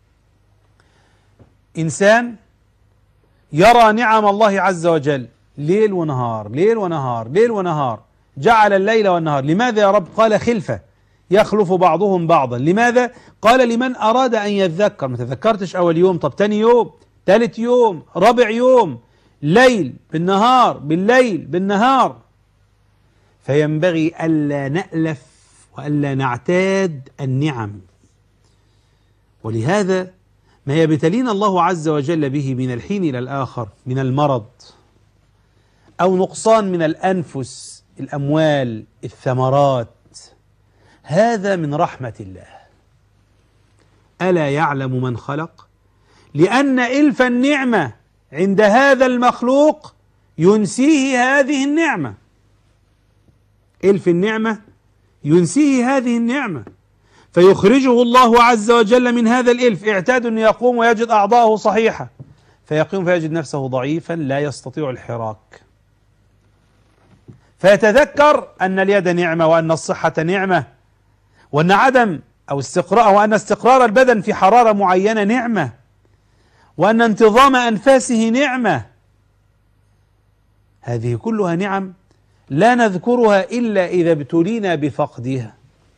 إنسان يرى نعم الله عز وجل ليل ونهار، ليل ونهار، ليل ونهار، جعل الليل والنهار. لماذا يا رب؟ قال خلفة، يخلف بعضهم بعضا. لماذا؟ قال لمن أراد أن يذكر. ما تذكرتش أول يوم، طب تاني يوم، ثالث يوم، رابع يوم، ليل بالنهار، بالليل بالنهار. فينبغي ألا نألف وألا نعتاد النعم. ولهذا ما يبتلينا الله عز وجل به من الحين إلى الآخر من المرض أو نقصان من الأنفس، الأموال، الثمرات، هذا من رحمة الله. ألا يعلم من خلق؟ لأن إلف النعمة عند هذا المخلوق ينسيه هذه النعمة. إلف النعمة ينسيه هذه النعمة، فيخرجه الله عز وجل من هذا الإلف. اعتاد أن يقوم ويجد أعضاءه صحيحة، فيقوم فيجد نفسه ضعيفا لا يستطيع الحراك، فيتذكر أن اليد نعمة، وأن الصحة نعمة، وأن عدم أو استقرار وأن استقرار البدن في حرارة معينة نعمة، وأن انتظام أنفاسه نعمة. هذه كلها نعم لا نذكرها إلا إذا ابتلينا بفقدها.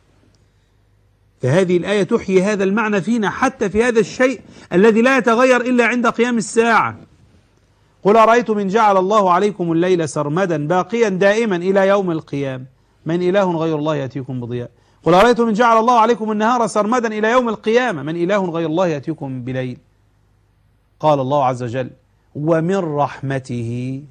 فهذه الآية تحيي هذا المعنى فينا حتى في هذا الشيء الذي لا يتغير إلا عند قيام الساعة. قل أرأيتم إن جعل الله عليكم الليل سرمدا باقيا دائما إلى يوم القيامة من إله غير الله يأتيكم بضياء. قل أرأيتم إن جعل الله عليكم النهار سرمدا إلى يوم القيامة من إله غير الله يأتيكم بليل. قال الله عز وجل ومن رحمته.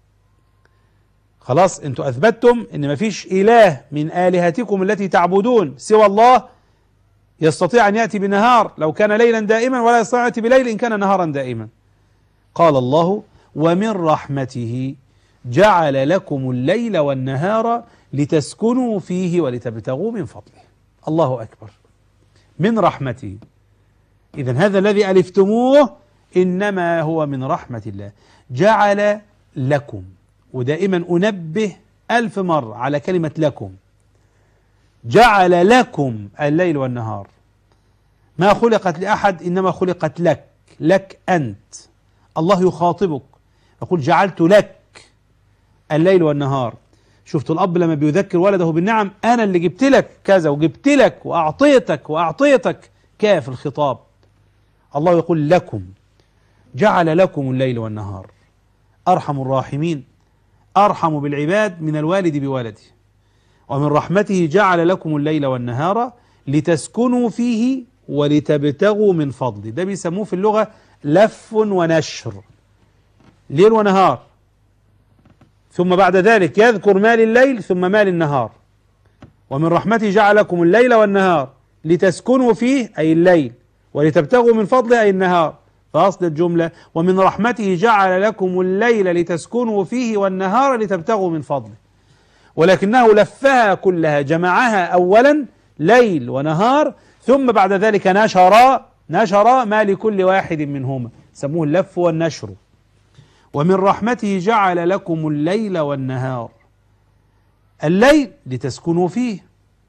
خلاص انتوا أثبتتم إن مفيش إله من آلهتكم التي تعبدون سوى الله يستطيع أن يأتي بنهار لو كان ليلا دائما، ولا يستطيع أن يأتي بليل إن كان نهارا دائما. قال الله ومن رحمته جعل لكم الليل والنهار لتسكنوا فيه ولتبتغوا من فضله. الله أكبر. من رحمته. إذن هذا الذي ألفتموه إنما هو من رحمة الله. جعل لكم، ودائما أنبه 1000 مرة على كلمة لكم. جعل لكم الليل والنهار، ما خلقت لأحد إنما خلقت لك، لك أنت. الله يخاطبك يقول جعلت لك الليل والنهار. شفت الأب لما بيذكر ولده بالنعم، أنا اللي جبت لك كذا وجبت لك وأعطيتك وأعطيتك، كاف الخطاب. الله يقول لكم، جعل لكم الليل والنهار. أرحم الراحمين، أرحم بالعباد من الوالد بولده. ومن رحمته جعل لكم الليل والنهار لتسكنوا فيه ولتبتغوا من فضله. ده بيسموه في اللغة لف ونشر، ليل ونهار، ثم بعد ذلك يذكر ما لليل ثم ما للنهار. ومن رحمته جعل لكم الليل والنهار لتسكنوا فيه أي الليل، ولتبتغوا من فضله أي النهار. فأصل الجملة ومن رحمته جعل لكم الليل لتسكنوا فيه والنهار لتبتغوا من فضله، ولكنه لفها كلها، جمعها أولا ليل ونهار، ثم بعد ذلك نشر ما لكل واحد منهما، سموه اللف والنشر. ومن رحمته جعل لكم الليل والنهار. الليل لتسكنوا فيه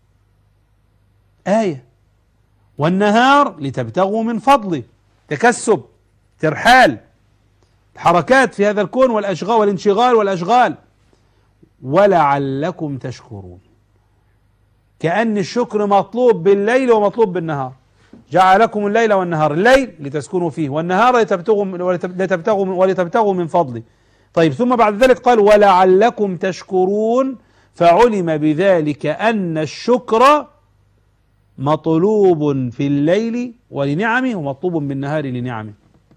آية، والنهار لتبتغوا من فضله، تكسب، ترحال، الحركات في هذا الكون والأشغال والانشغال والأشغال. ولعلكم تشكرون، كأن الشكر مطلوب بالليل ومطلوب بالنهار. جعل لكم الليل والنهار، الليل لتسكنوا فيه والنهار ولتبتغوا من فضله. طيب ثم بعد ذلك قال ولعلكم تشكرون، فعلم بذلك أن الشكر مطلوب في الليل ولنعمه ومطلوب بالنهار لنعمه.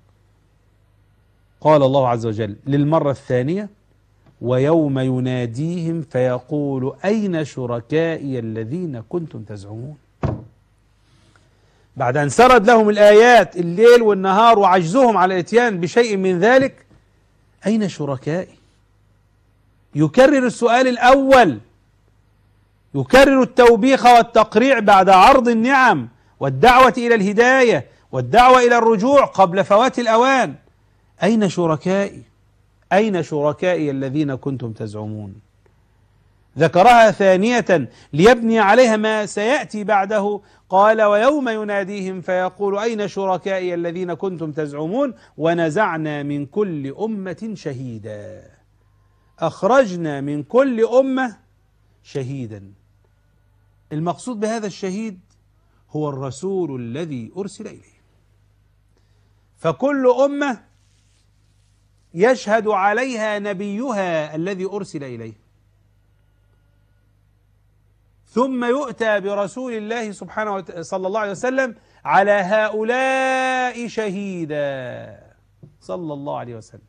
قال الله عز وجل للمرة الثانية ويوم يناديهم فيقول أين شركائي الذين كنتم تزعمون. بعد أن سرد لهم الآيات الليل والنهار وعجزهم على الاتيان بشيء من ذلك، أين شركائي؟ يكرر السؤال الأول، يكرر التوبيخ والتقريع بعد عرض النعم والدعوة إلى الهداية والدعوة إلى الرجوع قبل فوات الأوان. أين شركائي؟ أين شركائي الذين كنتم تزعمون؟ ذكرها ثانية ليبني عليها ما سيأتي بعده. قال ويوم يناديهم فيقول أين شركائي الذين كنتم تزعمون ونزعنا من كل أمة شهيدا. أخرجنا من كل أمة شهيدا. المقصود بهذا الشهيد هو الرسول الذي أرسل إليه. فكل أمة يشهد عليها نبيها الذي أرسل إليه، ثم يؤتى برسول الله سبحانه صلى الله عليه وسلم على هؤلاء شهيدا صلى الله عليه وسلم.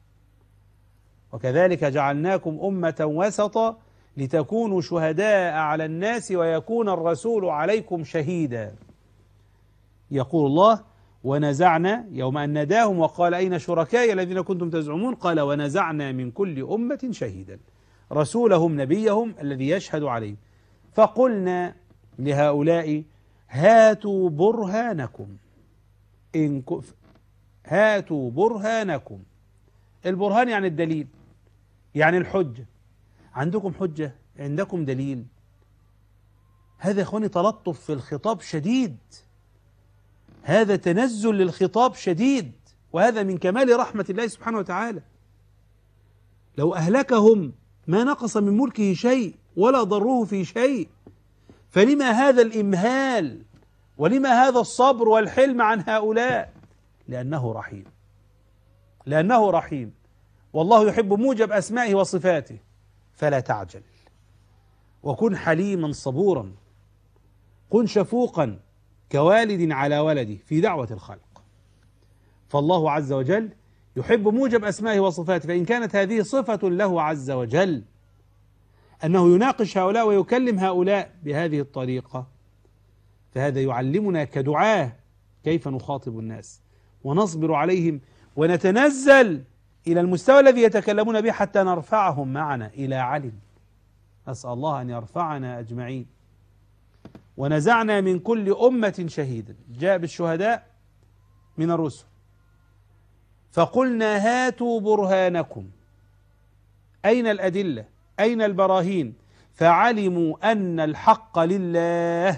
وكذلك جعلناكم أمة وسطا لتكونوا شهداء على الناس ويكون الرسول عليكم شهيدا. يقول الله ونزعنا يوم أن ناداهم وقال أين شركائي الذين كنتم تزعمون، قال ونزعنا من كل أمة شهيدا، رسولهم نبيهم الذي يشهد عليهم. فقلنا لهؤلاء هاتوا برهانكم هاتوا برهانكم. البرهان يعني الدليل، يعني الحجة. عندكم حجة، عندكم دليل. هذا يا اخواني تلطف في الخطاب شديد، هذا تنزل للخطاب شديد، وهذا من كمال رحمة الله سبحانه وتعالى. لو أهلكهم ما نقص من ملكه شيء ولا ضروه في شيء، فلما هذا الإمهال ولما هذا الصبر والحلم عن هؤلاء؟ لأنه رحيم، لأنه رحيم، والله يحب موجب أسمائه وصفاته. فلا تعجل، وكن حليما صبورا، كن شفوقا كوالد على ولده في دعوة الخلق. فالله عز وجل يحب موجب أسمائه وصفاته، فإن كانت هذه صفة له عز وجل أنه يناقش هؤلاء ويكلم هؤلاء بهذه الطريقة، فهذا يعلمنا كدعاة كيف نخاطب الناس ونصبر عليهم ونتنزل إلى المستوى الذي يتكلمون به حتى نرفعهم معنا إلى علم. أسأل الله أن يرفعنا أجمعين. ونزعنا من كل أمة شهيدا، جاء بالشهداء من الرسل، فقلنا هاتوا برهانكم. أين الأدلة؟ أين البراهين؟ فعلموا أن الحق لله،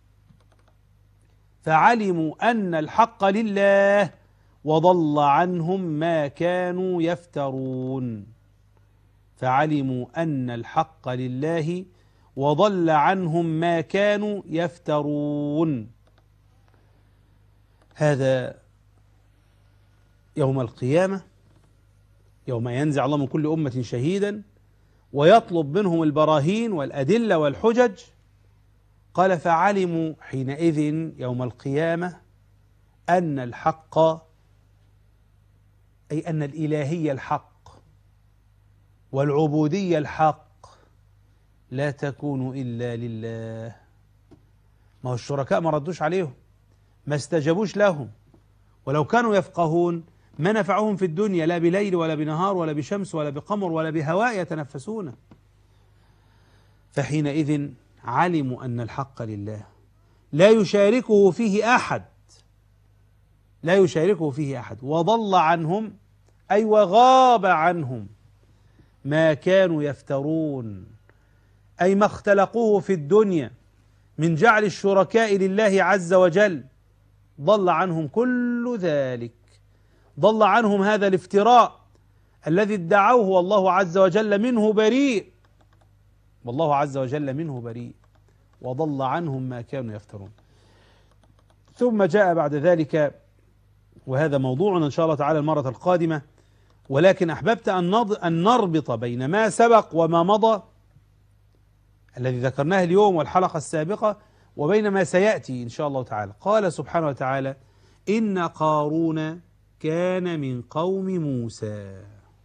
فعلموا أن الحق لله وضل عنهم ما كانوا يفترون. فعلموا أن الحق لله وضل عنهم ما كانوا يفترون. هذا يوم القيامة، يوم ينزع الله من كل أمة شهيدا ويطلب منهم البراهين والأدلة والحجج. قال فعلموا حينئذ يوم القيامة أن الحق، أي أن الإلهية الحق والعبودية الحق لا تكون إلا لله. ما هو الشركاء ما ردوش عليهم، ما استجابوش لهم، ولو كانوا يفقهون ما نفعهم في الدنيا لا بليل ولا بنهار ولا بشمس ولا بقمر ولا بهواء يتنفسون. فحينئذ علموا أن الحق لله لا يشاركه فيه أحد، لا يشاركه فيه أحد، وضل عنهم أي وغاب عنهم ما كانوا يفترون، أي ما اختلقوه في الدنيا من جعل الشركاء لله عز وجل. ضل عنهم كل ذلك، ضل عنهم هذا الافتراء الذي ادعوه والله عز وجل منه بريء، والله عز وجل منه بريء، وضل عنهم ما كانوا يفترون. ثم جاء بعد ذلك، وهذا موضوعنا إن شاء الله تعالى المرة القادمة، ولكن أحببت أن نربط بين ما سبق وما مضى الذي ذكرناه اليوم والحلقة السابقة وبين ما سيأتي إن شاء الله تعالى. قال سبحانه وتعالى إن قارون كان من قوم موسى.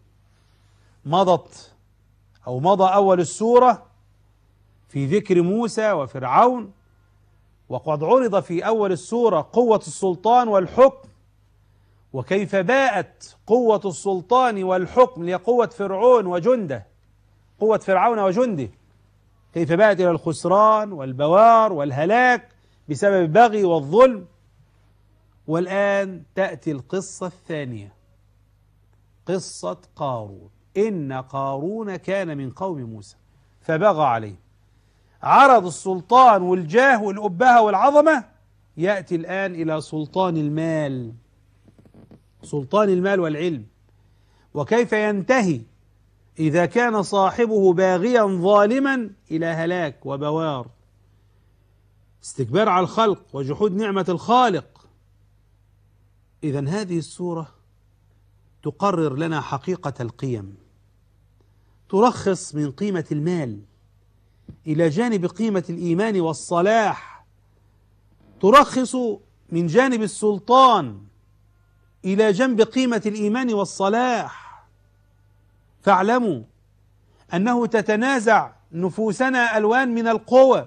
مضى أول السورة في ذكر موسى وفرعون، وقد عرض في أول السورة قوة السلطان والحكم، وكيف باءت قوة السلطان والحكم لقوة فرعون وجنده، قوة فرعون وجنده، كيف باءت إلى الخسران والبوار والهلاك بسبب البغي والظلم. والآن تأتي القصة الثانية، قصة قارون. إن قارون كان من قوم موسى فبغى عليه، عرض السلطان والجاه والأبهة والعظمة، يأتي الآن إلى سلطان المال، سلطان المال والعلم، وكيف ينتهي إذا كان صاحبه باغيا ظالما إلى هلاك وبوار، استكبار على الخلق وجحود نعمة الخالق. إذن هذه السورة تقرر لنا حقيقة القيم، ترخص من قيمة المال إلى جانب قيمة الإيمان والصلاح، ترخص من جانب السلطان إلى جنب قيمة الإيمان والصلاح. فاعلموا أنه تتنازع نفوسنا ألوان من القوى،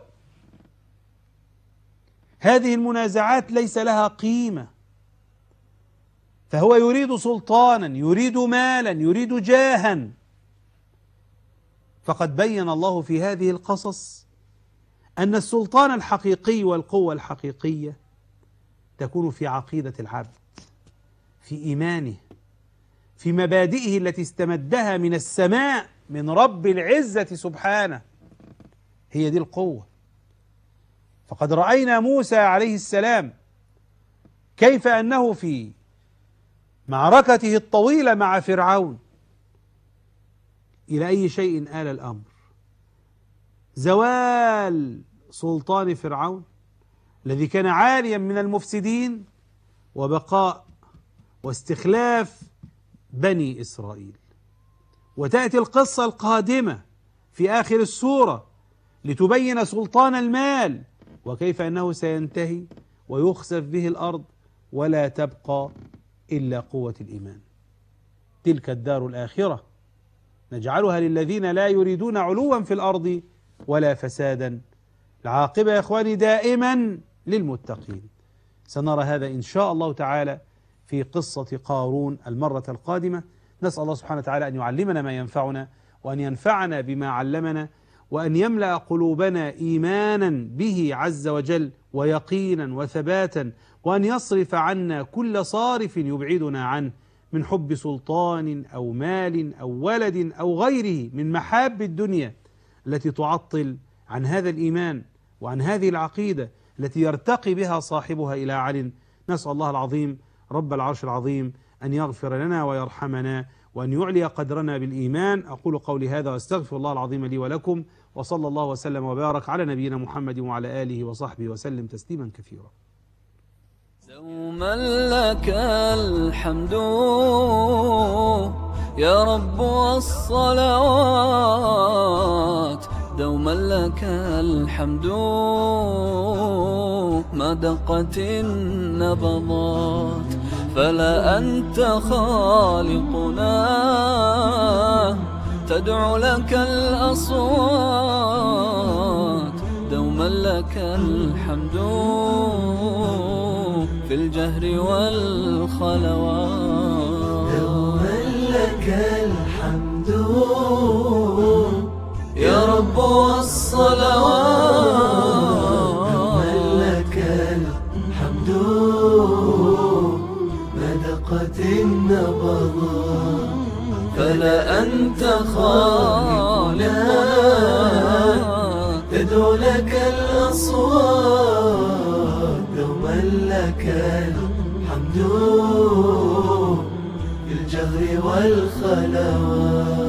هذه المنازعات ليس لها قيمة، فهو يريد سلطانا، يريد مالا، يريد جاها. فقد بين الله في هذه القصص أن السلطان الحقيقي والقوة الحقيقية تكون في عقيدة العبد، في إيمانه، في مبادئه التي استمدها من السماء من رب العزة سبحانه. هي دي القوة. فقد رأينا موسى عليه السلام كيف أنه في معركته الطويلة مع فرعون إلى أي شيء آل الأمر؟ زوال سلطان فرعون الذي كان عاليا من المفسدين، وبقاء واستخلاف بني إسرائيل. وتأتي القصة القادمة في آخر السورة لتبين سلطان المال وكيف أنه سينتهي ويخسف به الأرض ولا تبقى إلا قوة الإيمان. تلك الدار الآخرة نجعلها للذين لا يريدون علوا في الأرض ولا فسادا. العاقبة يا إخواني دائما للمتقين. سنرى هذا إن شاء الله تعالى في قصة قارون المرة القادمة. نسأل الله سبحانه وتعالى أن يعلمنا ما ينفعنا، وأن ينفعنا بما علمنا، وأن يملأ قلوبنا إيمانا به عز وجل ويقينا وثباتا، وأن يصرف عنا كل صارف يبعدنا عنه من حب سلطان أو مال أو ولد أو غيره من محاب الدنيا التي تعطل عن هذا الإيمان وعن هذه العقيدة التي يرتقي بها صاحبها إلى عل. نسأل الله العظيم رب العرش العظيم أن يغفر لنا ويرحمنا وأن يعلي قدرنا بالإيمان. أقول قولي هذا وأستغفر الله العظيم لي ولكم، وصلى الله وسلم وبارك على نبينا محمد وعلى آله وصحبه وسلم تسليما كثيرا. دوما لك الحمد يا رب والصلوات، دوما لك الحمد ما دقت النبضات، فلا أنت خالقنا تدعو لك الأصوات، دوما لك الحمد في الجهر والخلوات، دوما لك الحمد يا رب والصلوات، دوما لك الحمد ما دقت النبضات، فلا أنت خالقنا تدعو لك الأصوات، دوما لك الحمد في الجهر والخلوات.